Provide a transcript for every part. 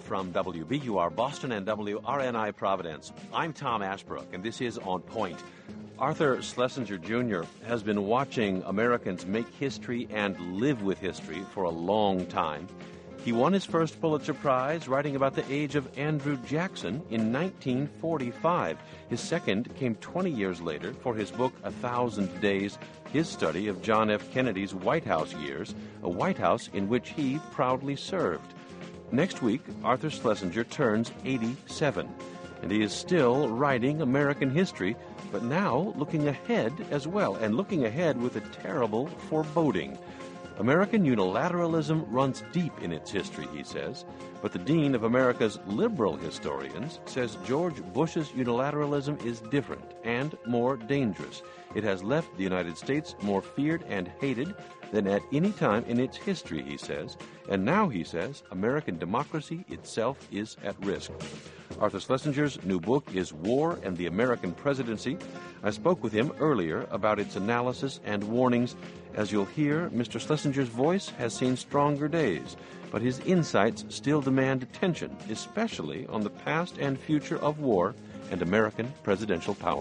from WBUR Boston and WRNI Providence. I'm Tom Ashbrook, and this is On Point. Arthur Schlesinger Jr. has been watching Americans make history and live with history for a long time. He won his first Pulitzer Prize writing about the age of Andrew Jackson in 1945. His second came 20 years later for his book, 1,000 Days, his study of John F. Kennedy's White House years, a White House in which he proudly served. Next week, Arthur Schlesinger turns 87, and he is still writing American history, but now looking ahead as well, and looking ahead with a terrible foreboding. American unilateralism runs deep in its history, he says, but the dean of America's liberal historians says George Bush's unilateralism is different and more dangerous. It has left the United States more feared and hated than at any time in its history, he says, and now, he says, American democracy itself is at risk. Arthur Schlesinger's new book is War and the American Presidency. I spoke with him earlier about its analysis and warnings. As you'll hear, Mr. Schlesinger's voice has seen stronger days, but his insights still demand attention, especially on the past and future of war and American presidential power.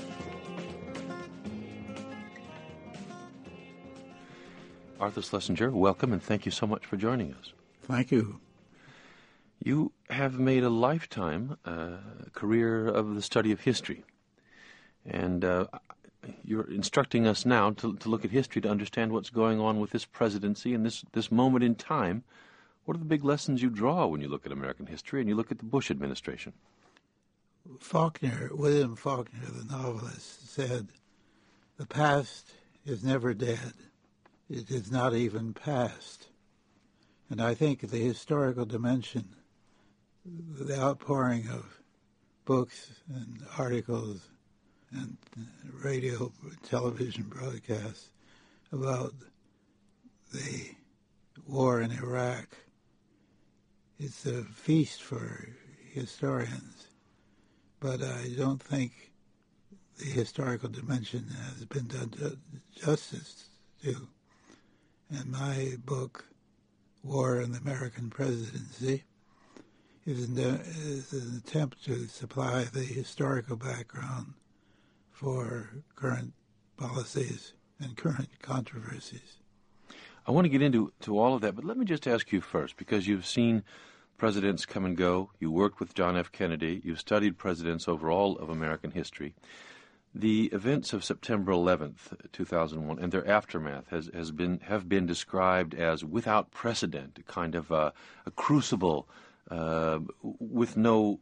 Arthur Schlesinger, welcome, and thank you so much for joining us. Thank you. You have made a lifetime career of the study of history, and you're instructing us now to look at history to understand what's going on with this presidency and this moment in time. What are the big lessons you draw when you look at American history and you look at the Bush administration? William Faulkner, the novelist, said, "The past is never dead. It is not even past." And I think the historical dimension, the outpouring of books and articles and radio, television broadcasts about the war in Iraq, it's a feast for historians. But I don't think the historical dimension has been done justice to. And my book, War and the American Presidency, is an attempt to supply the historical background for current policies and current controversies. I want to get into all of that, but let me just ask you first, because you've seen presidents come and go, you worked with John F. Kennedy, you've studied presidents over all of American history. The events of September 11th, 2001, and their aftermath have been described as without precedent, kind of a crucible with no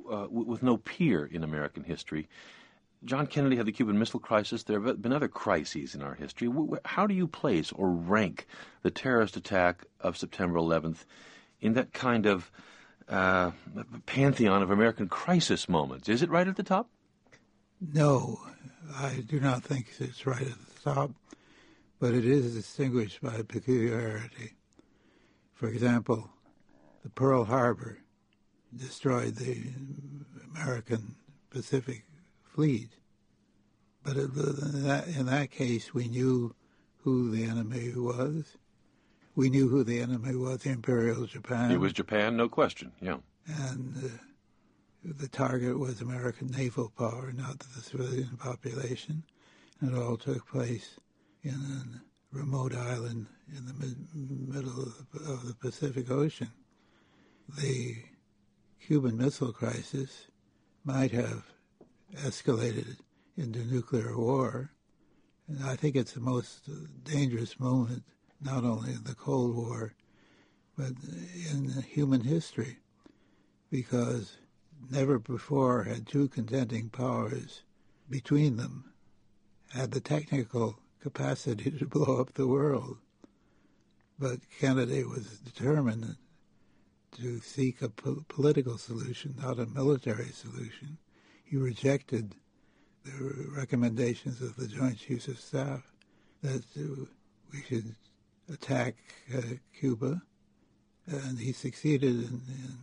peer in American history. John Kennedy had the Cuban Missile Crisis. There have been other crises in our history. How do you place or rank the terrorist attack of September 11th in that kind of pantheon of American crisis moments? Is it right at the top? No, I do not think it's right at the top, but it is distinguished by peculiarity. For example, the Pearl Harbor destroyed the American Pacific Fleet, but in that case we knew who the enemy was. We knew who the enemy was, Imperial Japan. It was Japan, no question, yeah. And the target was American naval power, not the civilian population. And it all took place in a remote island in the middle of the Pacific Ocean. The Cuban Missile Crisis might have escalated into nuclear war. And I think it's the most dangerous moment, not only in the Cold War, but in human history, because never before had two contending powers between them had the technical capacity to blow up the world. But Kennedy was determined to seek a political solution, not a military solution. He rejected the recommendations of the Joint Chiefs of Staff that we should attack Cuba, and he succeeded in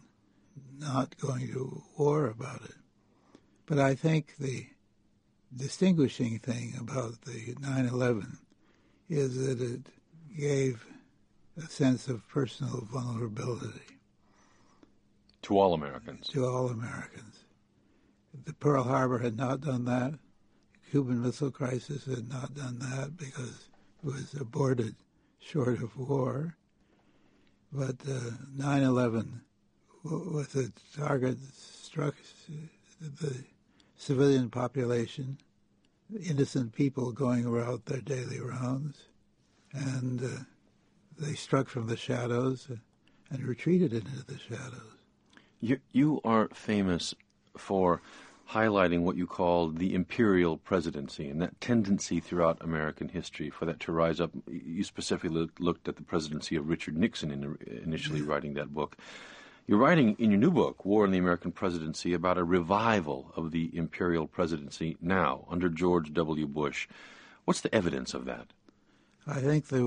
not going to war about it. But I think the distinguishing thing about the 9/11 is that it gave a sense of personal vulnerability. To all Americans. To all Americans. The Pearl Harbor had not done that. The Cuban Missile Crisis had not done that because it was aborted short of war. But 9/11 was a target that struck the civilian population, innocent people going about their daily rounds, and they struck from the shadows and retreated into the shadows. You are famous for highlighting what you call the imperial presidency and that tendency throughout American history for that to rise up. You specifically looked at the presidency of Richard Nixon in initially writing that book. You're writing in your new book, War and the American Presidency, about a revival of the imperial presidency now under George W. Bush. What's the evidence of that? I think the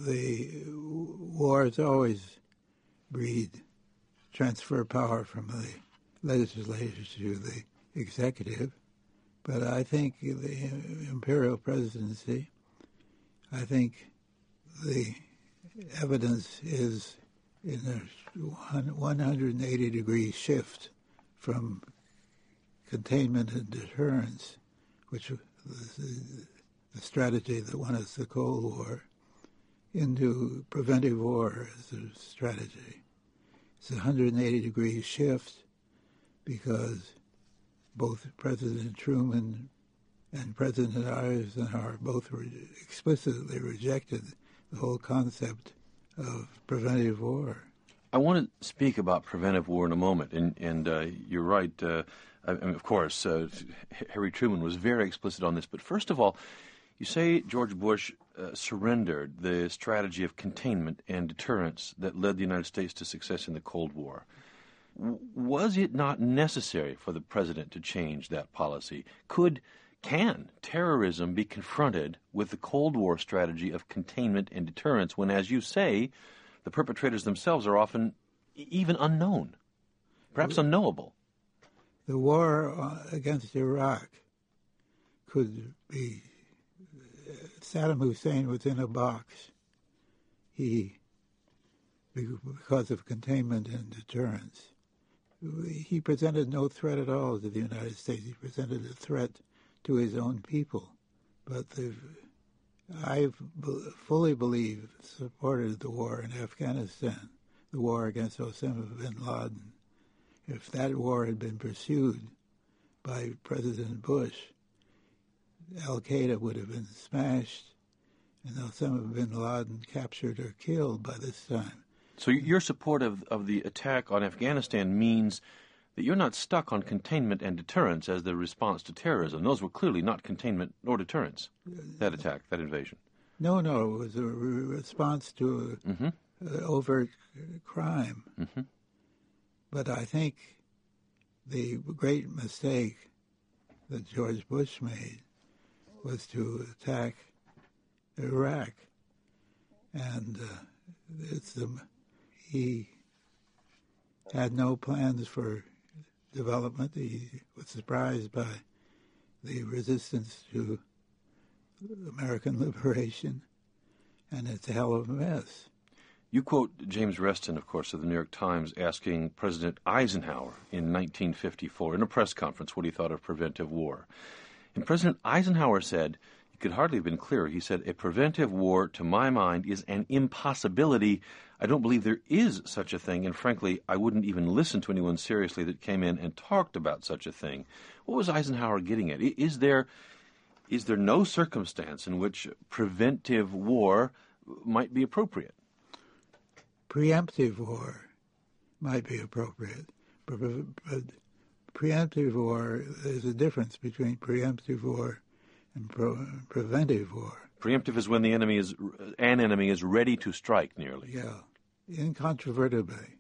wars always transfer power from the legislature to the executive, but I think the imperial presidency, I think the evidence is in a 180-degree shift from containment and deterrence, which was the strategy that won us the Cold War, into preventive war as a strategy. It's a 180-degree shift because both President Truman and President Eisenhower both explicitly rejected the whole concept of preventive war. I want to speak about preventive war in a moment, and you're right. Of course, Harry Truman was very explicit on this. But first of all, you say George Bush surrendered the strategy of containment and deterrence that led the United States to success in the Cold War. Was it not necessary for the president to change that policy? Can terrorism be confronted with the Cold War strategy of containment and deterrence when, as you say, the perpetrators themselves are often even unknown, perhaps unknowable? The war against Iraq could be Saddam Hussein was in a box. Because of containment and deterrence, he presented no threat at all to the United States. He presented a threat to his own people. But I fully believe, supported the war in Afghanistan, the war against Osama bin Laden. If that war had been pursued by President Bush, Al-Qaeda would have been smashed and Osama bin Laden captured or killed by this time. So your support of the attack on Afghanistan means that you're not stuck on containment and deterrence as the response to terrorism. Those were clearly not containment nor deterrence, that attack, that invasion. No, it was a response to overt crime. Mm-hmm. But I think the great mistake that George Bush made was to attack Iraq. And he had no plans for development. He was surprised by the resistance to American liberation, and it's a hell of a mess. You quote James Reston, of course, of the New York Times, asking President Eisenhower in 1954 in a press conference what he thought of preventive war. And President Eisenhower said, it could hardly have been clearer, he said, a preventive war, to my mind, is an impossibility. I don't believe there is such a thing, and frankly, I wouldn't even listen to anyone seriously that came in and talked about such a thing. What was Eisenhower getting at? Is there no circumstance in which preventive war might be appropriate? Preemptive war might be appropriate, but preemptive war, there's a difference between preemptive war and preventive war. Preemptive is when an enemy is ready to strike, nearly. Yeah, incontrovertibly.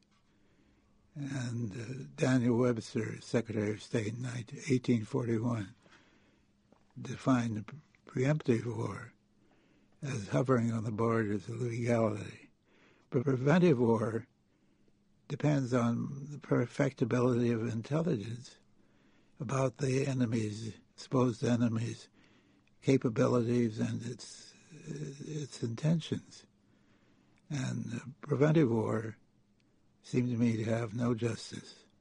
And Daniel Webster, Secretary of State in 1841, defined preemptive war as hovering on the borders of legality. But preventive war depends on the perfectibility of intelligence about the enemy's, supposed enemy's, capabilities and its intentions. And preventive war seemed to me to have no justice.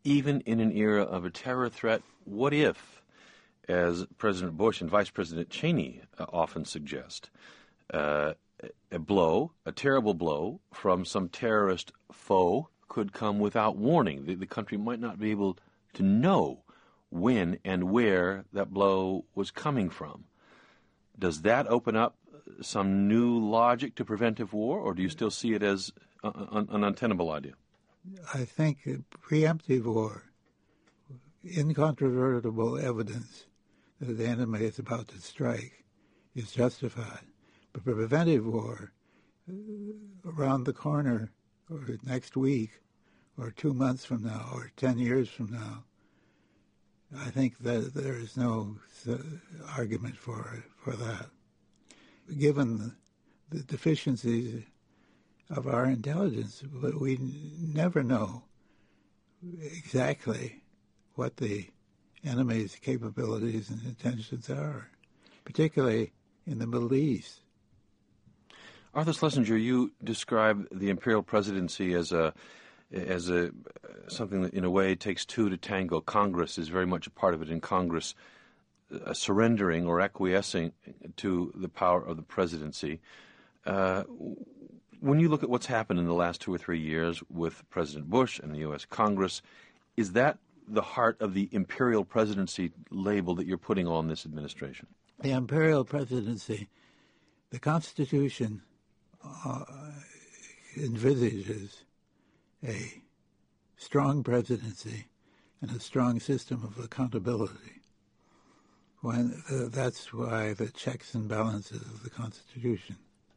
even in an era of a terror threat? What if, as President Bush and Vice President Cheney often suggest, a terrible blow from some terrorist foe could come without warning? The country might not be able to know when and where that blow was coming from. Does that open up some new logic to preventive war, or do you still see it as an untenable idea? I think preemptive war, incontrovertible evidence that the enemy is about to strike, is justified. But preventive war, around the corner, or next week, or 2 months from now, or 10 years from now, I think that there is no argument for that. Given the deficiencies of our intelligence, but we never know exactly what the enemy's capabilities and intentions are, particularly in the Middle East. Arthur Schlesinger, you describe the imperial presidency as something that, in a way, takes two to tango. Congress is very much a part of it, and Congress surrendering or acquiescing to the power of the presidency. When you look at what's happened in the last 2 or 3 years with President Bush and the U.S. Congress, is that the heart of the imperial presidency label that you're putting on this administration? The imperial presidency, the Constitution envisages a strong presidency and a strong system of accountability. That's why the checks and balances of the Constitution.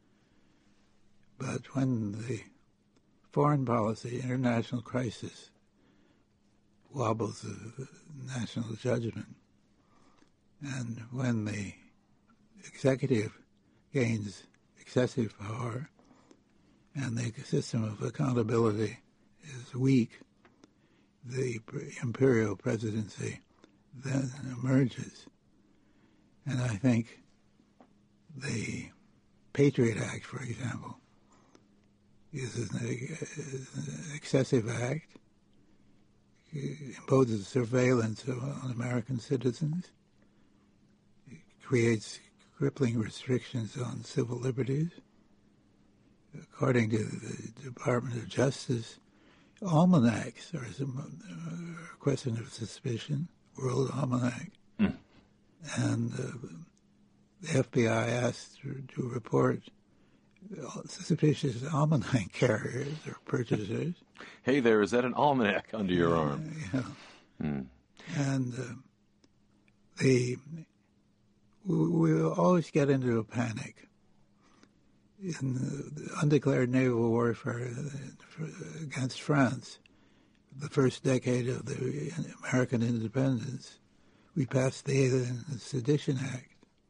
But when the foreign policy, international crisis, wobbles the national judgment, and when the executive gains excessive power and the system of accountability is weak, the imperial presidency then emerges. And I think the Patriot Act, for example, is an excessive act. It imposes surveillance on American citizens. It creates crippling restrictions on civil liberties. According to the Department of Justice, almanacs are a question of suspicion, World Almanac. And the FBI asked to report suspicious almanac carriers or purchasers. Hey there, is that an almanac under your arm? Yeah. And we always get into a panic. In the undeclared naval warfare against France, the first decade of the American independence, we passed the Alien and Sedition Act.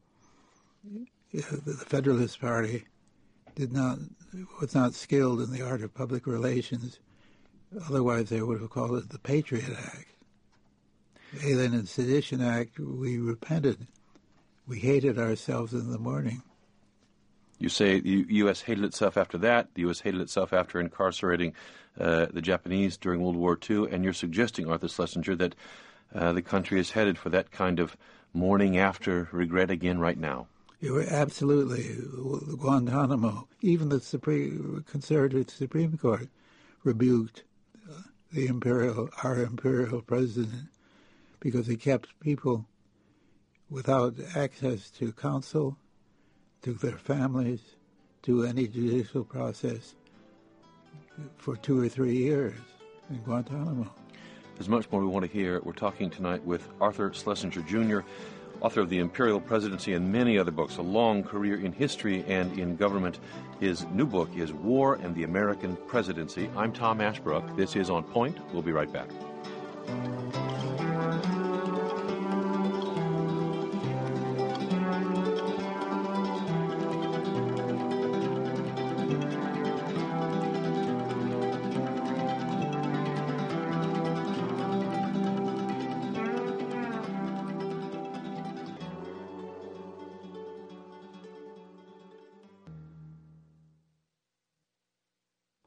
The Federalist Party was not skilled in the art of public relations. Otherwise, they would have called it the Patriot Act. The Alien and Sedition Act, we repented. We hated ourselves in the morning. You say the U.S. hated itself after that. The U.S. hated itself after incarcerating the Japanese during World War II. And you're suggesting, Arthur Schlesinger, that the country is headed for that kind of morning after regret again right now. Absolutely. Guantanamo. Even the conservative Supreme Court rebuked our imperial president because he kept people without access to counsel, to their families, to any judicial process for 2 or 3 years in Guantanamo. There's much more we want to hear. We're talking tonight with Arthur Schlesinger, Jr., author of The Imperial Presidency and many other books, a long career in history and in government. His new book is War and the American Presidency. I'm Tom Ashbrook. This is On Point. We'll be right back.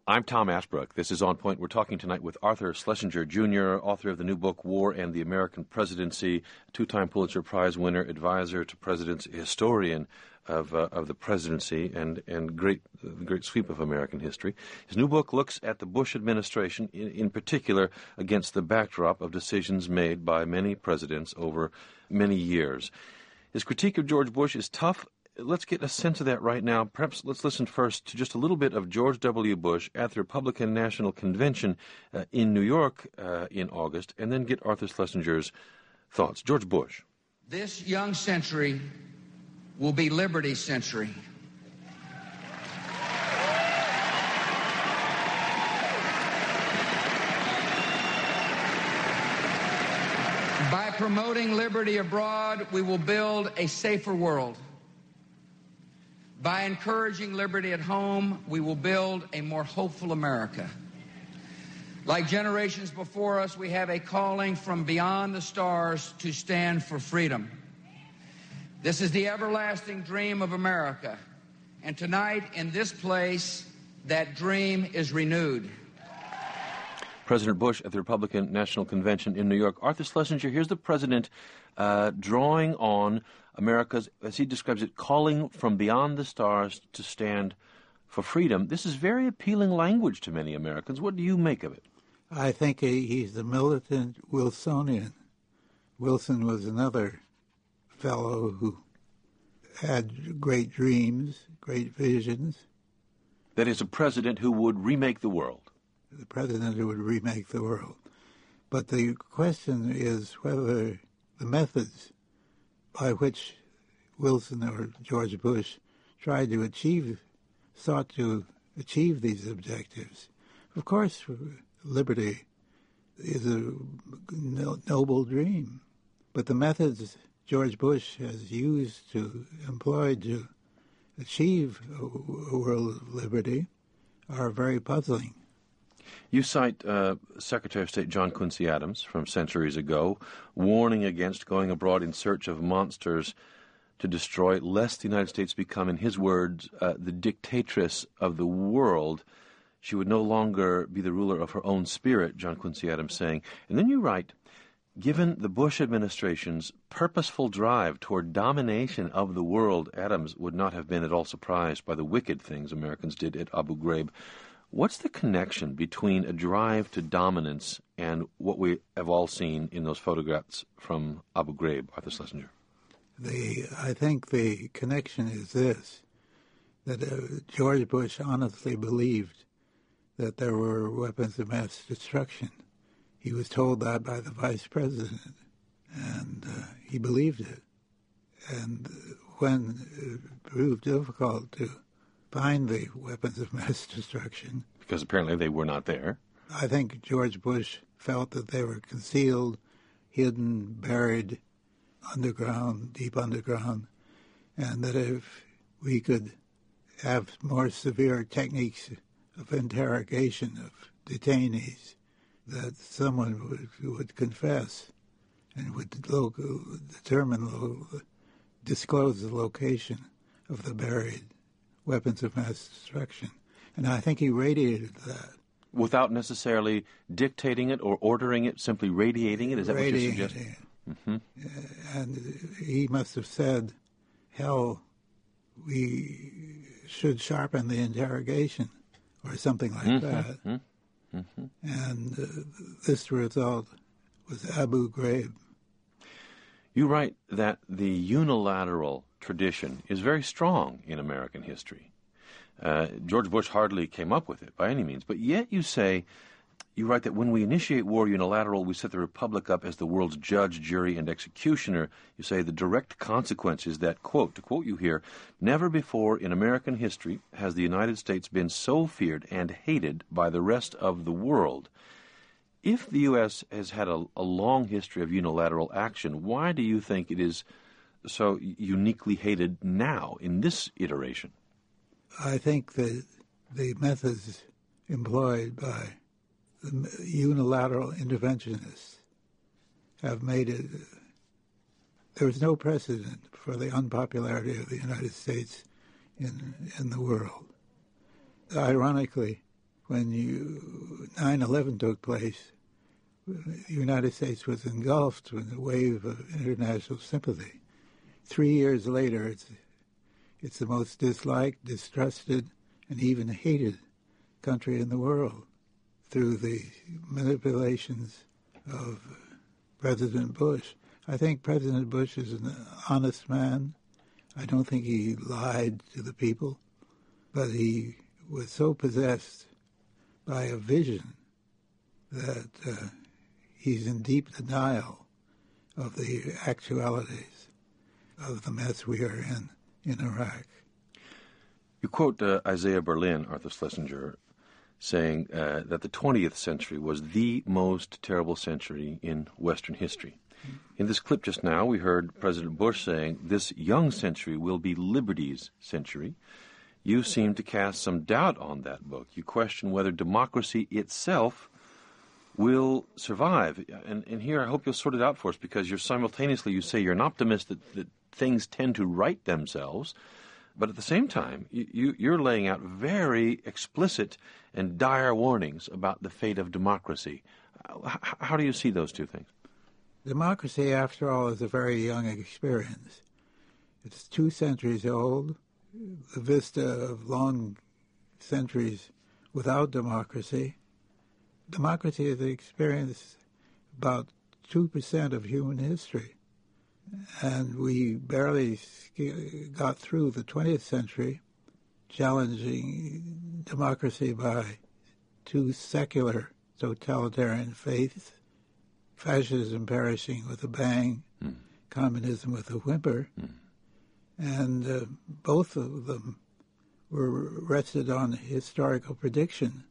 I'm Tom Ashbrook. This is On Point. We're talking tonight with Arthur Schlesinger, Jr., author of the new book, War and the American Presidency, two-time Pulitzer Prize winner, advisor to presidents, historian of the presidency, and great sweep of American history. His new book looks at the Bush administration, in particular, against the backdrop of decisions made by many presidents over many years. His critique of George Bush is tough. Let's get a sense of that right now. Perhaps let's listen first to just a little bit of George W. Bush at the Republican National Convention in New York in August, and then get Arthur Schlesinger's thoughts. George Bush. This young century will be Liberty's century. By promoting liberty abroad, we will build a safer world. By encouraging liberty at home, we will build a more hopeful America. Like generations before us, we have a calling from beyond the stars to stand for freedom. This is the everlasting dream of America. And tonight, in this place, that dream is renewed. President Bush at the Republican National Convention in New York. Arthur Schlesinger, here's the president drawing on America's, as he describes it, calling from beyond the stars to stand for freedom. This is very appealing language to many Americans. What do you make of it? I think he's the militant Wilsonian. Wilson was another fellow who had great dreams, great visions. That is, a president who would remake the world. The president who would remake the world. But the question is whether the methods by which Wilson or George Bush sought to achieve these objectives. Of course, liberty is a noble dream, but the methods George Bush has employed to achieve a world of liberty are very puzzling. You cite Secretary of State John Quincy Adams from centuries ago, warning against going abroad in search of monsters to destroy, lest the United States become, in his words, the dictatress of the world. She would no longer be the ruler of her own spirit, John Quincy Adams saying. And then you write, given the Bush administration's purposeful drive toward domination of the world, Adams would not have been at all surprised by the wicked things Americans did at Abu Ghraib. What's the connection between a drive to dominance and what we have all seen in those photographs from Abu Ghraib, Arthur Schlesinger? I think the connection is this, that George Bush honestly believed that there were weapons of mass destruction. He was told that by the vice president, and he believed it. And when it proved difficult to find the weapons of mass destruction, because apparently they were not there, I think George Bush felt that they were concealed, hidden, buried underground, deep underground, and that if we could have more severe techniques of interrogation of detainees, that someone would confess and would disclose the location of the buried weapons of mass destruction. And I think he radiated that. Without necessarily dictating it or ordering it, simply radiating it? Is that what you're suggesting? Mm-hmm. And he must have said, hell, we should sharpen the interrogation, or something like that. Mm-hmm. And this result was Abu Ghraib. You write that the unilateral tradition is very strong in American history. George Bush hardly came up with it by any means, but yet you write that when we initiate war unilateral, we set the Republic up as the world's judge, jury, and executioner. You say the direct consequence is that, quote, to quote you here, never before in American history has the United States been so feared and hated by the rest of the world. If the U.S. has had a long history of unilateral action, why do you think it is so uniquely hated now in this iteration? I think that the methods employed by the unilateral interventionists have made it. There is no precedent for the unpopularity of the United States in the world. Ironically, when 9/11 took place, the United States was engulfed in a wave of international sympathy. 3 years later, it's the most disliked, distrusted, and even hated country in the world through the manipulations of President Bush. I think President Bush is an honest man. I don't think he lied to the people, but he was so possessed by a vision that he's in deep denial of the actualities of the mess we are in Iraq. You quote Isaiah Berlin, Arthur Schlesinger, saying that the 20th century was the most terrible century in Western history. In this clip just now, we heard President Bush saying this young century will be liberty's century. You seem to cast some doubt on that book. You question whether democracy itself will survive. And here I hope you'll sort it out for us, because you say you're an optimist that things tend to right themselves, but at the same time, you're laying out very explicit and dire warnings about the fate of democracy. How do you see those two things? Democracy, after all, is a very young experience. It's 2 centuries old. The vista of long centuries without democracy. Democracy is the experience about 2% of human history. And we barely got through the 20th century challenging democracy by 2 secular totalitarian faiths, fascism perishing with a bang, communism with a whimper. And both of them were rested on historical prediction.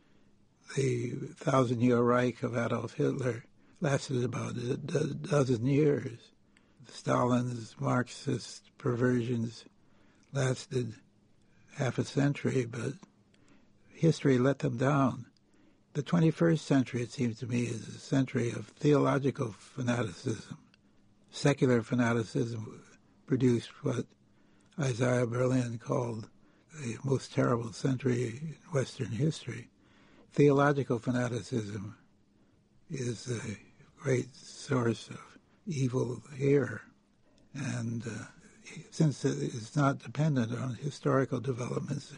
The 1,000-year Reich of Adolf Hitler lasted about a dozen years. Stalin's Marxist perversions lasted half a century, but history let them down. The 21st century, it seems to me, is a century of theological fanaticism. Secular fanaticism produced what Isaiah Berlin called the most terrible century in Western history. Theological fanaticism is a great source of evil here. And since it's not dependent on historical developments,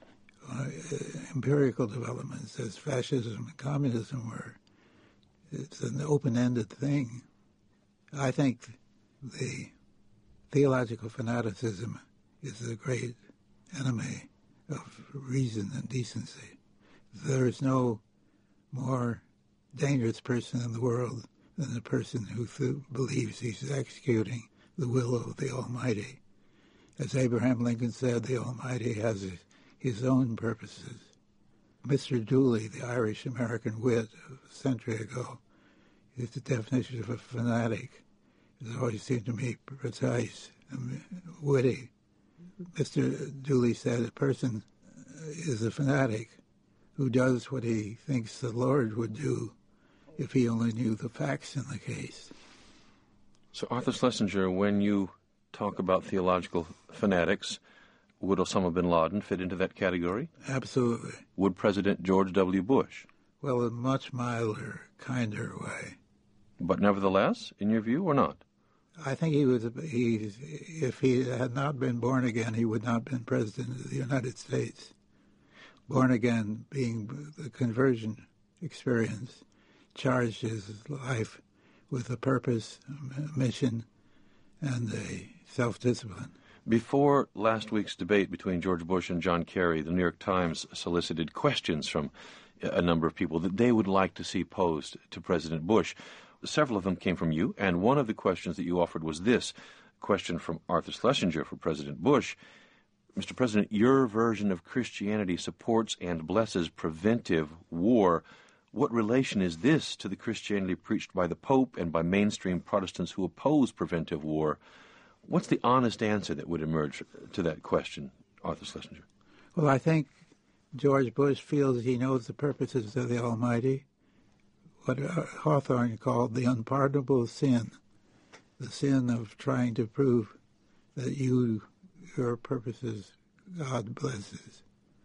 empirical developments, as fascism and communism were, it's an open-ended thing. I think the theological fanaticism is the great enemy of reason and decency. There is no more dangerous person in the world than the person who believes he's executing the will of the Almighty. As Abraham Lincoln said, the Almighty has his own purposes. Mr. Dooley, the Irish-American wit of a century ago, is the definition of a fanatic. It always seemed to me precise and witty. Mr. Dooley said a person is a fanatic who does what he thinks the Lord would do if he only knew the facts in the case. So, Arthur Schlesinger, when you talk about theological fanatics, would Osama bin Laden fit into that category? Absolutely. Would President George W. Bush? Well, in a much milder, kinder way. But nevertheless, in your view, or not? I think if he had not been born again, he would not have been president of the United States. Born again being the conversion experience, charged his life with a purpose, a mission, and a self-discipline. Before last week's debate between George Bush and John Kerry, the New York Times solicited questions from a number of people that they would like to see posed to President Bush. Several of them came from you, and one of the questions that you offered was this question from Arthur Schlesinger for President Bush. Mr. President, your version of Christianity supports and blesses preventive war. What relation is this to the Christianity preached by the Pope and by mainstream Protestants who oppose preventive war? What's the honest answer that would emerge to that question, Arthur Schlesinger? Well, I think George Bush feels he knows the purposes of the Almighty, what Hawthorne called the unpardonable sin, the sin of trying to prove that your purposes God blesses.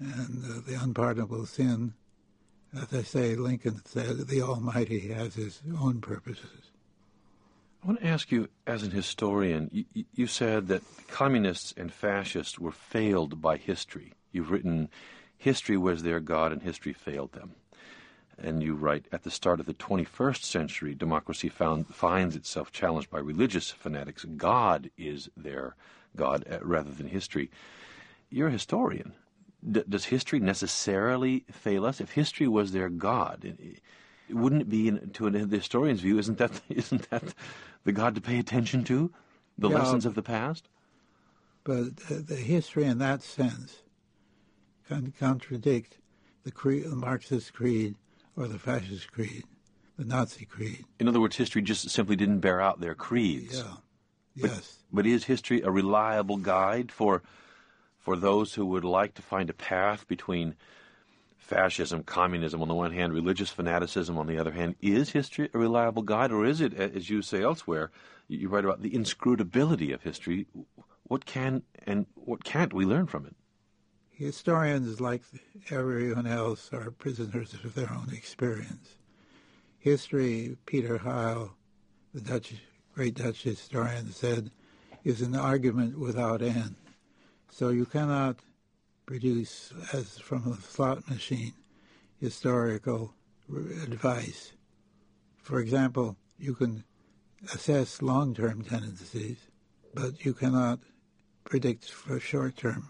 and the unpardonable sin. As I say, Lincoln said, the Almighty has his own purposes. I want to ask you, as an historian, you said that communists and fascists were failed by history. You've written, history was their God and history failed them. And you write, at the start of the 21st century, democracy finds itself challenged by religious fanatics. God is their God rather than history. You're a historian. Does history necessarily fail us? If history was their God, wouldn't it be, to the historian's view, isn't that the God to pay attention to, the lessons of the past? But the history in that sense can contradict the Marxist creed or the fascist creed, the Nazi creed. In other words, history just simply didn't bear out their creeds. Yeah, yes. But is history a reliable guide for those who would like to find a path between fascism, communism on the one hand, religious fanaticism on the other hand? Is history a reliable guide, or is it, as you say elsewhere, you write about the inscrutability of history? What can and what can't we learn from it? Historians, like everyone else, are prisoners of their own experience. History, Peter Heil, the great Dutch historian, said, is an argument without end. So you cannot produce, as from a slot machine, historical advice. For example, you can assess long-term tendencies, but you cannot predict for the short term.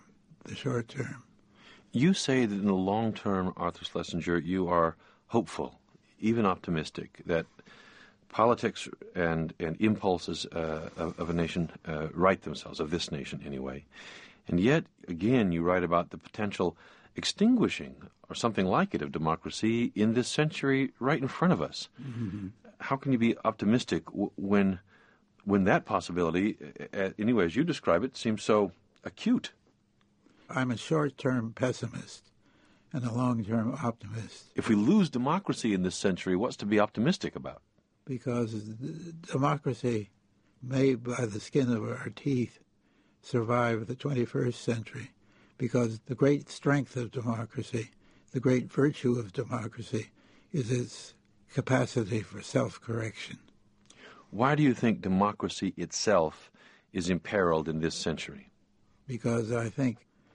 You say that in the long term, Arthur Schlesinger, you are hopeful, even optimistic, that politics and impulses of a nation right themselves, of this nation anyway. And yet, again, you write about the potential extinguishing, or something like it, of democracy in this century right in front of us. Mm-hmm. How can you be optimistic when that possibility, anyway, as you describe it, seems so acute? I'm a short-term pessimist and a long-term optimist. If we lose democracy in this century, what's to be optimistic about? Because democracy may, by the skin of our teeth, survive the 21st century, because the great strength of democracy, the great virtue of democracy, is its capacity for self-correction. Why do you think democracy itself is imperiled in this century? Because I think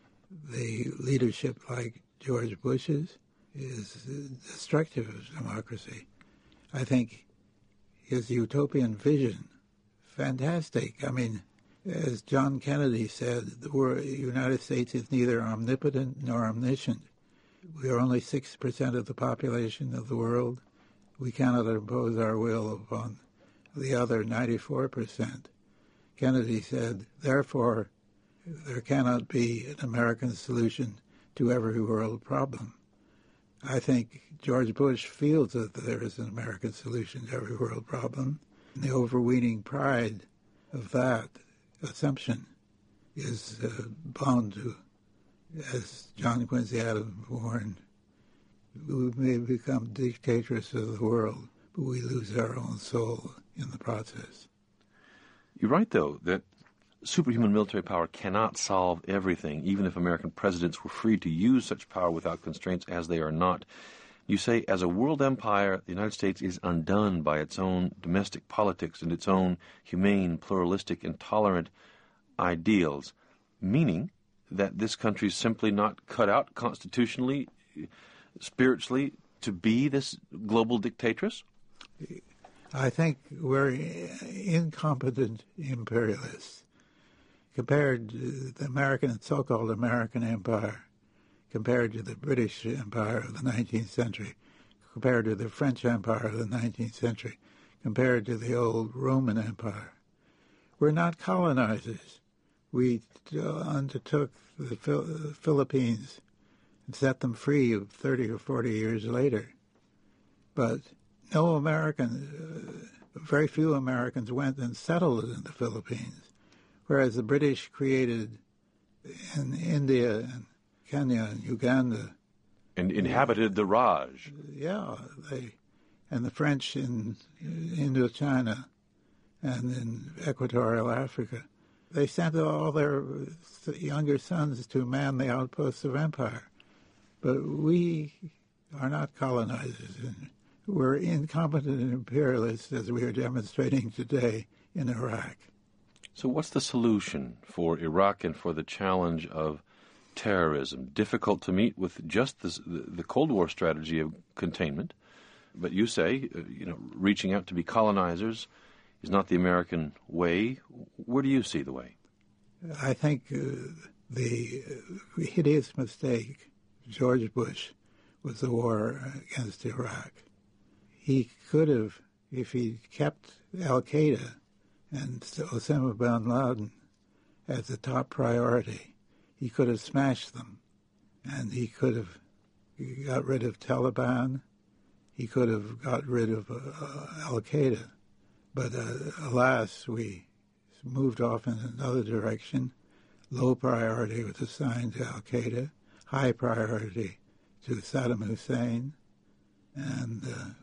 the leadership like George Bush's is destructive of democracy. I think his utopian vision, fantastic. I mean, as John Kennedy said, the United States is neither omnipotent nor omniscient. We are only 6% of the population of the world. We cannot impose our will upon the other 94%. Kennedy said, therefore, there cannot be an American solution to every world problem. I think George Bush feels that there is an American solution to every world problem. And the overweening pride of that assumption is bound to, as John Quincy Adams warned, we may become dictators of the world, but we lose our own soul in the process. You're right, though, that superhuman military power cannot solve everything, even if American presidents were free to use such power without constraints, as they are not. You say, as a world empire, the United States is undone by its own domestic politics and its own humane, pluralistic, and tolerant ideals, meaning that this country is simply not cut out constitutionally, spiritually, to be this global dictatress? I think we're incompetent imperialists. Compared to the American, so-called American Empire, compared to the British Empire of the 19th century, compared to the French Empire of the 19th century, compared to the old Roman Empire. We're not colonizers. We undertook the Philippines and set them free 30 or 40 years later. But no American, very few Americans went and settled in the Philippines, whereas the British created in India and Kenya and Uganda. And inhabited the Raj. Yeah, and the French in Indochina and in Equatorial Africa. They sent all their younger sons to man the outposts of empire. But we are not colonizers. And we're incompetent imperialists, as we are demonstrating today in Iraq. So what's the solution for Iraq and for the challenge of terrorism? Difficult to meet with just the Cold War strategy of containment. But you say, reaching out to be colonizers is not the American way. Where do you see the way? I think the hideous mistake George Bush was the war against Iraq. He could have, if he kept al-Qaeda and Osama bin Laden as a top priority, he could have smashed them. And he could have got rid of Taliban. He could have got rid of al-Qaeda. But alas, we moved off in another direction. Low priority was assigned to al-Qaeda. High priority to Saddam Hussein. And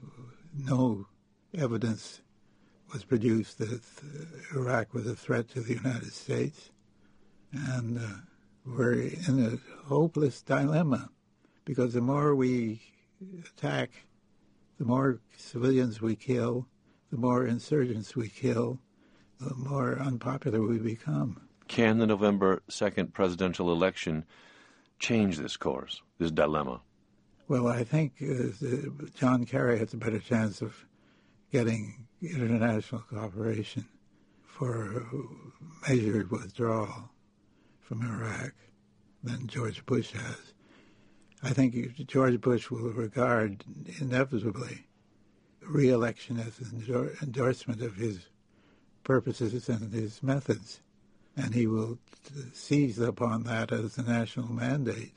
no evidence was produced that Iraq was a threat to the United States. And we're in a hopeless dilemma, because the more we attack, the more civilians we kill, the more insurgents we kill, the more unpopular we become. Can the November 2nd presidential election change this course, this dilemma? Well, I think John Kerry has a better chance of getting international cooperation for measured withdrawal from Iraq than George Bush has. I think George Bush will regard inevitably re-election as an endorsement of his purposes and his methods, and he will seize upon that as the national mandate.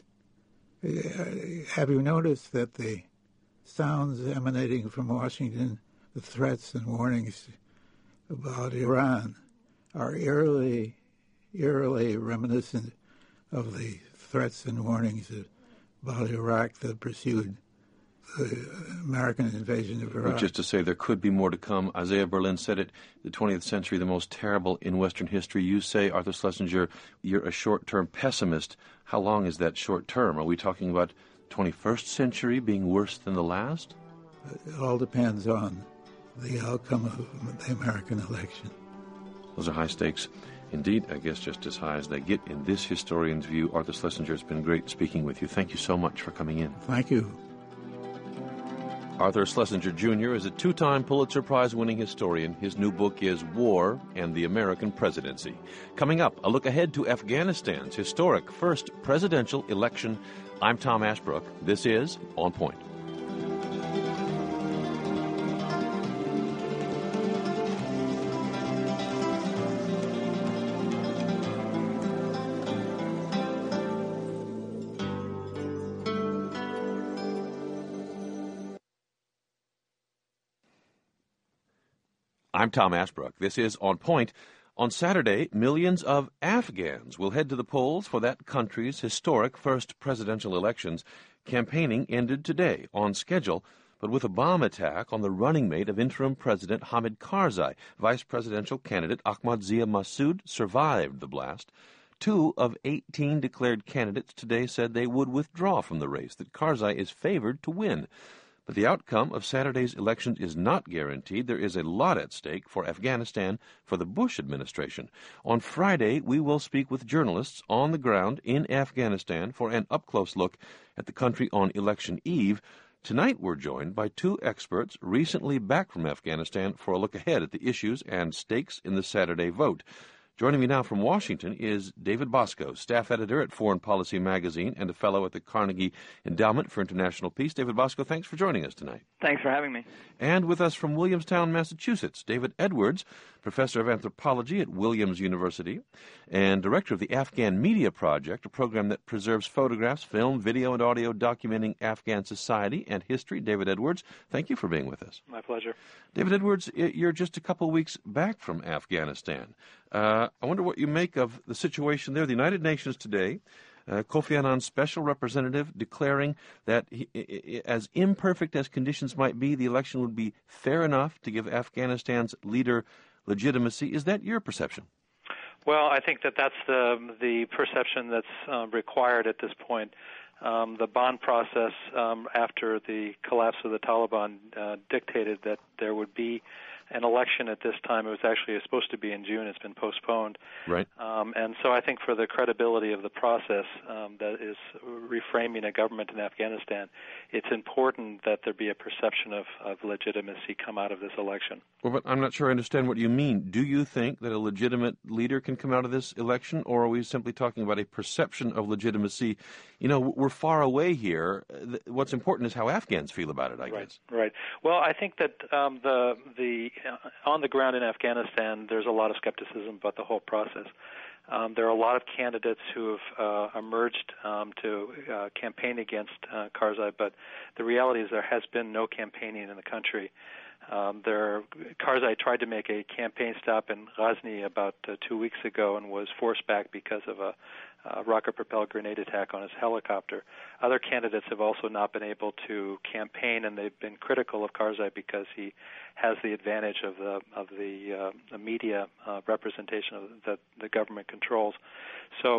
Have you noticed that the sounds emanating from Washington, the threats and warnings about Iran, are eerily reminiscent of the threats and warnings about Iraq that pursued the American invasion of Iraq? Which is to say there could be more to come. Isaiah Berlin said it, the 20th century, the most terrible in Western history. You say, Arthur Schlesinger, you're a short-term pessimist. How long is that short term? Are we talking about 21st century being worse than the last? It all depends on the outcome of the American election. Those are high stakes. Indeed, I guess just as high as they get in this historian's view. Arthur Schlesinger, it's been great speaking with you. Thank you so much for coming in. Thank you. Arthur Schlesinger Jr. is a two-time Pulitzer Prize-winning historian. His new book is War and the American Presidency. Coming up, a look ahead to Afghanistan's historic first presidential election. I'm Tom Ashbrook. This is On Point. I'm Tom Ashbrook. This is On Point. On Saturday, millions of Afghans will head to the polls for that country's historic first presidential elections. Campaigning ended today on schedule, but with a bomb attack on the running mate of interim President Hamid Karzai. Vice presidential candidate Ahmadzia Massoud survived the blast. 2 of 18 declared candidates today said they would withdraw from the race, that Karzai is favored to win. But the outcome of Saturday's election is not guaranteed. There is a lot at stake for Afghanistan, for the Bush administration. On Friday, we will speak with journalists on the ground in Afghanistan for an up-close look at the country on election eve. Tonight, we're joined by 2 experts recently back from Afghanistan for a look ahead at the issues and stakes in the Saturday vote. Joining me now from Washington is David Bosco, staff editor at Foreign Policy Magazine and a fellow at the Carnegie Endowment for International Peace. David Bosco, thanks for joining us tonight. Thanks for having me. And with us from Williamstown, Massachusetts, David Edwards, professor of anthropology at Williams University and director of the Afghan Media Project, a program that preserves photographs, film, video, and audio documenting Afghan society and history. David Edwards, thank you for being with us. My pleasure. David Edwards, you're just a couple weeks back from Afghanistan. I wonder what you make of the situation there. The United Nations today, Kofi Annan's special representative declaring that as imperfect as conditions might be, the election would be fair enough to give Afghanistan's leader legitimacy. Is that your perception? Well, I think that's the perception that's required at this point. The Bonn process after the collapse of the Taliban dictated that there would be an election at this time. It was actually supposed to be in June. It's been postponed. Right. And so I think for the credibility of the process that is reframing a government in Afghanistan, it's important that there be a perception of legitimacy come out of this election. Well, but I'm not sure I understand what you mean. Do you think that a legitimate leader can come out of this election, or are we simply talking about a perception of legitimacy? You know, we're far away here. What's important is how Afghans feel about it, I guess. Right. Well, I think that the on the ground in Afghanistan, there's a lot of skepticism about the whole process. There are a lot of candidates who have emerged to campaign against Karzai, but the reality is there has been no campaigning in the country. Karzai tried to make a campaign stop in Ghazni about 2 weeks ago and was forced back because of a rocket-propelled grenade attack on his helicopter. Other candidates have also not been able to campaign, and they've been critical of Karzai because he has the advantage of the media representation that the government controls. So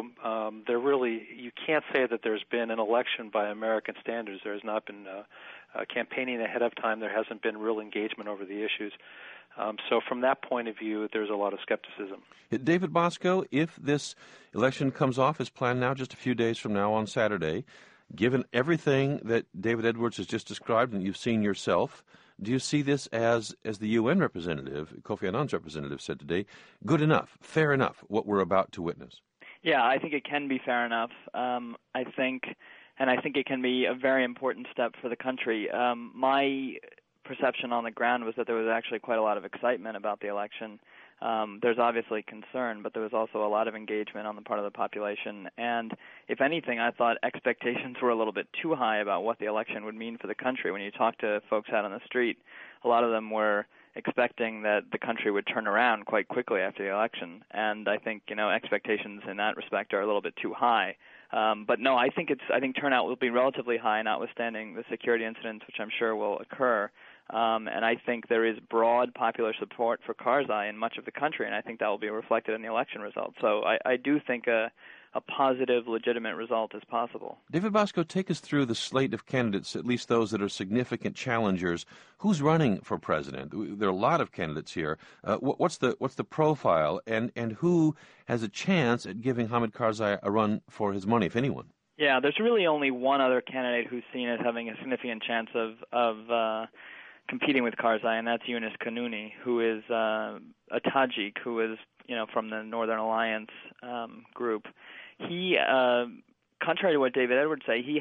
you can't say that there's been an election by American standards. There has not been campaigning ahead of time. There hasn't been real engagement over the issues. So from that point of view, there's a lot of skepticism. David Bosco, if this election comes off as planned now, just a few days from now on Saturday, given everything that David Edwards has just described and you've seen yourself, do you see this as the UN representative, Kofi Annan's representative, said today, good enough, fair enough, what we're about to witness? Yeah, I think it can be fair enough. I think it can be a very important step for the country. My perception on the ground was that there was actually quite a lot of excitement about the election. There's obviously concern, but there was also a lot of engagement on the part of the population. And if anything, I thought expectations were a little bit too high about what the election would mean for the country. When you talk to folks out on the street, a lot of them were expecting that the country would turn around quite quickly after the election. And I think, expectations in that respect are a little bit too high. But no, I think turnout will be relatively high, notwithstanding the security incidents, which I'm sure will occur. And I think there is broad popular support for Karzai in much of the country, and I think that will be reflected in the election results. So I do think a positive, legitimate result is possible. David Bosco, take us through the slate of candidates, at least those that are significant challengers. Who's running for president? There are a lot of candidates here. What's the profile, and who has a chance at giving Hamid Karzai a run for his money, if anyone? Yeah, there's really only one other candidate who's seen as having a significant chance of competing with Karzai, and that's Yunus Kanuni, who is a Tajik who is, from the Northern Alliance group. He, contrary to what David Edwards say, he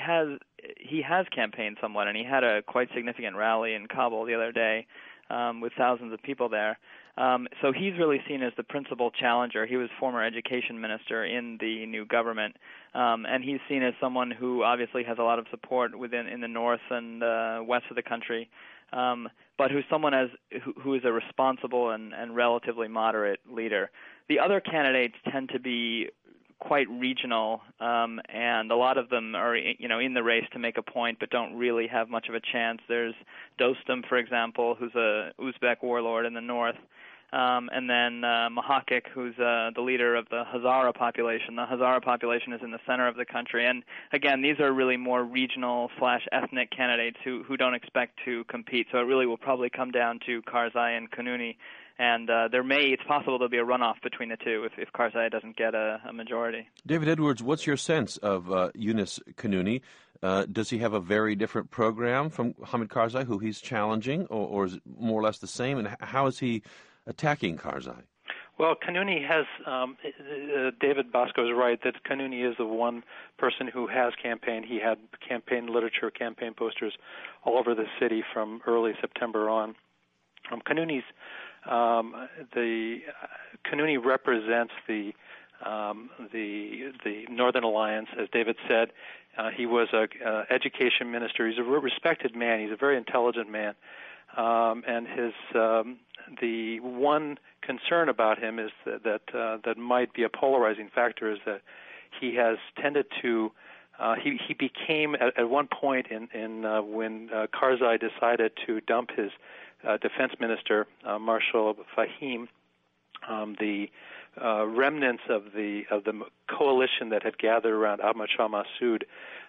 has campaigned somewhat, and he had a quite significant rally in Kabul the other day with thousands of people there. So he's really seen as the principal challenger. He was former education minister in the new government, and he's seen as someone who obviously has a lot of support in the north and west of the country. But who's someone who is a responsible and relatively moderate leader. The other candidates tend to be quite regional, and a lot of them are, in the race to make a point, but don't really have much of a chance. There's Dostum, for example, who's a Uzbek warlord in the north, and then Mahakik, who's the leader of the Hazara population. The Hazara population is in the center of the country, and again, these are really more regional/ethnic candidates who don't expect to compete. So it really will probably come down to Karzai and Kanuni. And it's possible there'll be a runoff between the two if Karzai doesn't get a majority. David Edwards, what's your sense of Yunus Kanuni? Does he have a very different program from Hamid Karzai, who he's challenging, or is it more or less the same? And how is he attacking Karzai? Well, Kanuni has, David Bosco is right, that Kanuni is the one person who has campaigned. He had campaign literature, campaign posters all over the city from early September on. Kanuni represents the Northern Alliance, as David said. He was an education minister. He's a respected man. He's a very intelligent man, and the one concern about him is that might be a polarizing factor is that he has tended to. He became at one point when Karzai decided to dump his defense minister, Marshal Fahim, the remnants of the coalition that had gathered around Ahmad Shah Massoud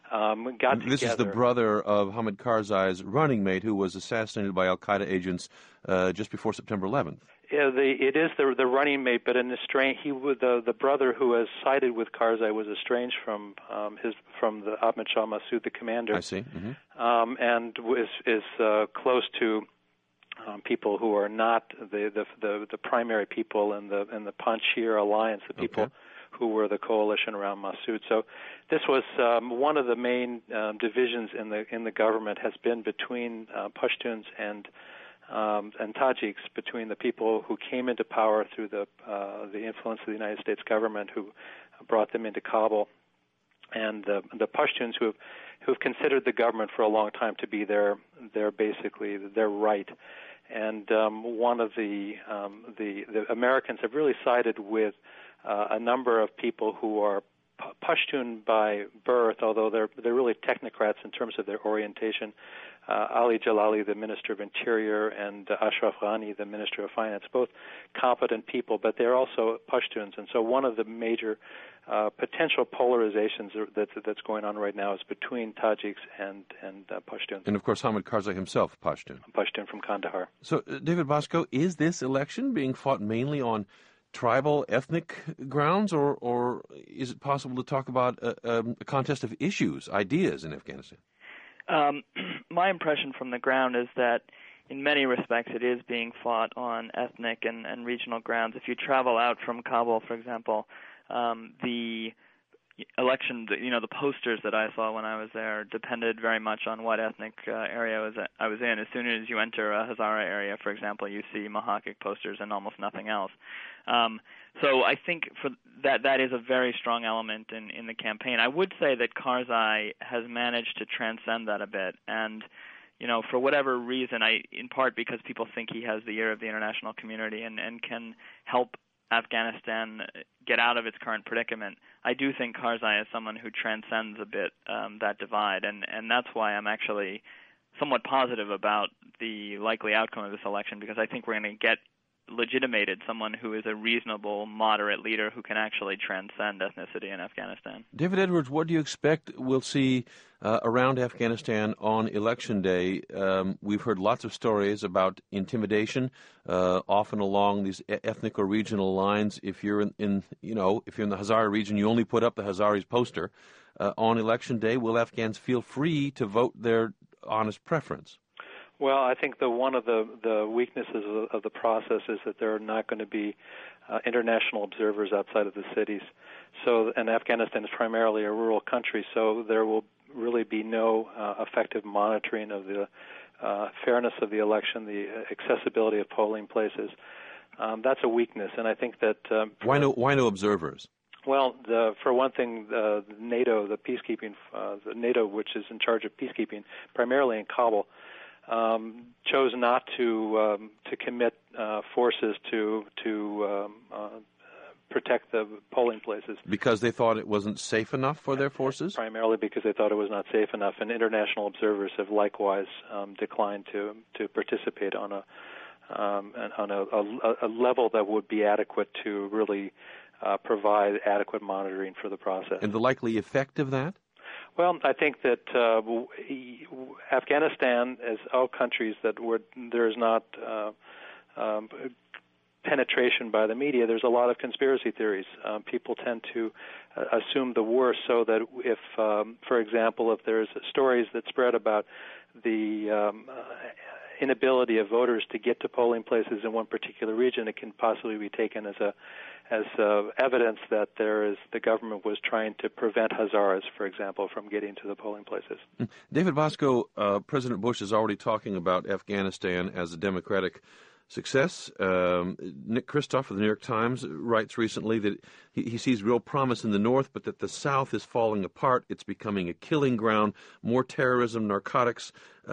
got together. This is the brother of Hamid Karzai's running mate, who was assassinated by al-Qaeda agents just before September 11th. Yeah, it is the running mate, but the brother who has sided with Karzai was estranged from the Ahmad Shah Massoud, the commander. I see. Mm-hmm. And is close to people who are not the primary people in the Panjshir alliance, the people who were the coalition around Massoud. So this was one of the main divisions in the government has been between Pashtuns and Tajiks, between the people who came into power through the influence of the United States government, who brought them into Kabul, and the Pashtuns who've considered the government for a long time to be their basically their right. And one of the Americans have really sided with a number of people who are Pashtun by birth, although they're really technocrats in terms of their orientation. Ali Jalali, the Minister of Interior, and Ashraf Ghani, the Minister of Finance, both competent people, but they're also Pashtuns. And so one of the major potential polarizations that's going on right now is between Tajiks and Pashtuns. And, of course, Hamid Karzai himself, Pashtun. Pashtun from Kandahar. So, David Bosco, is this election being fought mainly on tribal, ethnic grounds, or is it possible to talk about a contest of issues, ideas in Afghanistan? My impression from the ground is that in many respects it is being fought on ethnic and regional grounds. If you travel out from Kabul, for example, the election, the posters that I saw when I was there depended very much on what ethnic area I was in. As soon as you enter a Hazara area, for example, you see Mahakik posters and almost nothing else. So I think for that is a very strong element in the campaign. I would say that Karzai has managed to transcend that a bit, and for whatever reason, in part because people think he has the ear of the international community and can help Afghanistan get out of its current predicament. I do think Karzai is someone who transcends a bit that divide, and that's why I'm actually somewhat positive about the likely outcome of this election, because I think we're going to get legitimated someone who is a reasonable, moderate leader who can actually transcend ethnicity in Afghanistan. David Edwards, what do you expect we'll see around Afghanistan on Election Day? We've heard lots of stories about intimidation, often along these ethnic or regional lines. If you're in the Hazara region, you only put up the Hazaris poster. On Election Day, will Afghans feel free to vote their honest preference? Well, I think one of the weaknesses of the process is that there are not going to be international observers outside of the cities. And Afghanistan is primarily a rural country, so there will really be no effective monitoring of the fairness of the election, the accessibility of polling places. That's a weakness, and I think that why no observers? Well, for one thing, NATO, the peacekeeping, the NATO, which is in charge of peacekeeping, primarily in Kabul, chose not to commit forces to protect the polling places. Because they thought it wasn't safe enough for their forces? Primarily because they thought it was not safe enough, and international observers have likewise declined to participate on a level that would be adequate to really provide adequate monitoring for the process. And the likely effect of that? Well, I think that Afghanistan, as all countries where there is not penetration by the media, there's a lot of conspiracy theories. People tend to assume the worst, so that if, for example, if there's stories that spread about the inability of voters to get to polling places in one particular region, it can possibly be taken as evidence that the government was trying to prevent Hazaras, for example, from getting to the polling places. David Bosco, President Bush is already talking about Afghanistan as a democratic success. Nick Kristof of the New York Times writes recently that he sees real promise in the North, but that the South is falling apart. It's becoming a killing ground, more terrorism, narcotics,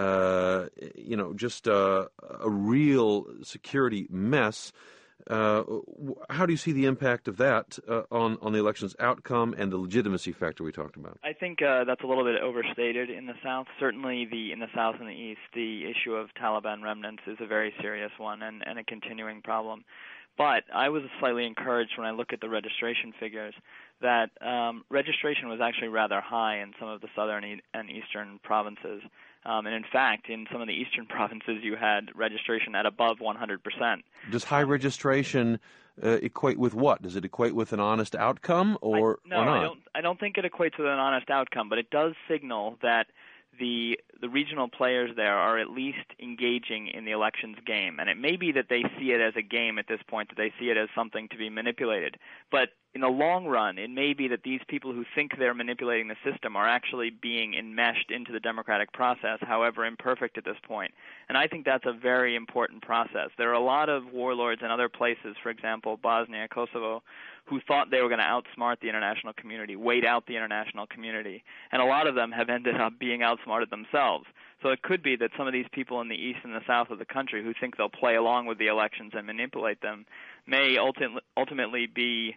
just a real security mess. How do you see the impact of that on the election's outcome and the legitimacy factor we talked about? I think that's a little bit overstated in the South. Certainly in the South and the East, the issue of Taliban remnants is a very serious one and a continuing problem. But I was slightly encouraged when I look at the registration figures that registration was actually rather high in some of the southern and eastern provinces. And in fact, in some of the eastern provinces, you had registration at above 100%. Does high registration equate with what? Does it equate with an honest outcome or not? I don't think it equates with an honest outcome, but it does signal that the regional players there are at least engaging in the elections game. And it may be that they see it as a game at this point, that they see it as something to be manipulated. But in the long run, it may be that these people who think they're manipulating the system are actually being enmeshed into the democratic process, however imperfect at this point. And I think that's a very important process. There are a lot of warlords in other places, for example, Bosnia, Kosovo, who thought they were going to outsmart the international community, wait out the international community. And a lot of them have ended up being outsmarted themselves. So it could be that some of these people in the east and the south of the country who think they'll play along with the elections and manipulate them may ultimately be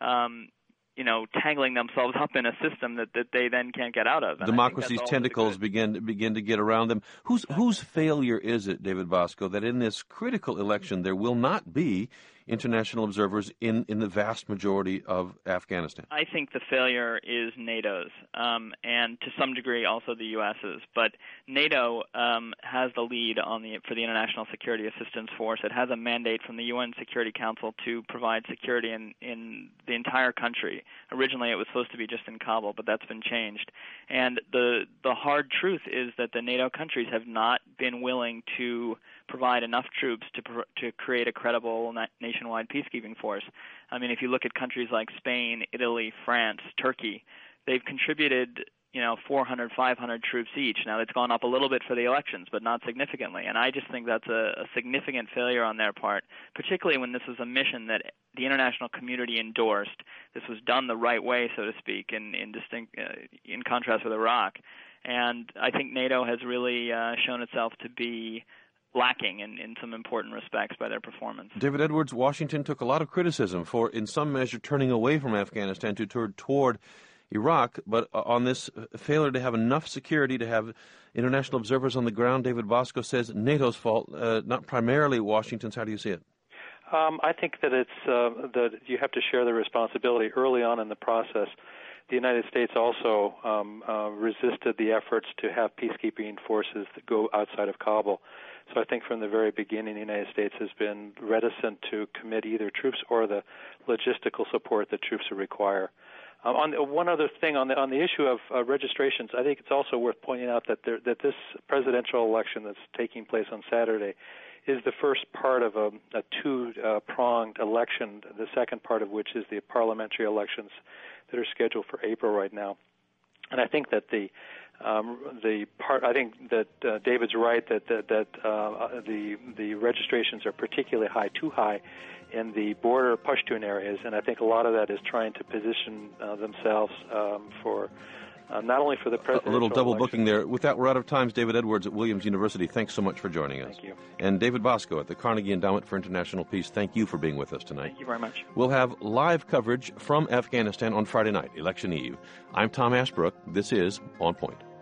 tangling themselves up in a system that they then can't get out of. And democracy's tentacles begin to get around them. Whose failure is it, David Bosco, that in this critical election there will not be international observers in the vast majority of Afghanistan? I think the failure is NATO's, and to some degree also the U.S.'s. But NATO has the lead for the International Security Assistance Force. It has a mandate from the UN Security Council to provide security in the entire country. Originally it was supposed to be just in Kabul, but that's been changed. And the hard truth is that the NATO countries have not been willing to provide enough troops to create a credible nationwide peacekeeping force. I mean, if you look at countries like Spain, Italy, France, Turkey, they've contributed 400, 500 troops each. Now, it's gone up a little bit for the elections, but not significantly. And I just think that's a significant failure on their part, particularly when this was a mission that the international community endorsed. This was done the right way, so to speak, in contrast with Iraq. And I think NATO has really shown itself to be lacking in some important respects by their performance. David Edwards, Washington took a lot of criticism for, in some measure, turning away from Afghanistan to turn toward Iraq, but on this failure to have enough security to have international observers on the ground, David Bosco says NATO's fault, not primarily Washington's. How do you see it? I think that it's that you have to share the responsibility early on in the process. The United States also resisted the efforts to have peacekeeping forces that go outside of Kabul. So I think from the very beginning, the United States has been reticent to commit either troops or the logistical support that troops require. On one other thing, on the issue of registrations, I think it's also worth pointing out that this presidential election that's taking place on Saturday is the first part of a two-pronged election, the second part of which is the parliamentary elections that are scheduled for April right now. And I think that David's right that the registrations are particularly high, too high, in the border Pashtun areas, and I think a lot of that is trying to position themselves for not only for the presidential a little double election. Booking there. With that, we're out of time. David Edwards at Williams University, thanks so much for joining us. Thank you. And David Bosco at the Carnegie Endowment for International Peace, thank you for being with us tonight. Thank you very much. We'll have live coverage from Afghanistan on Friday night, Election Eve. I'm Tom Ashbrook. This is On Point.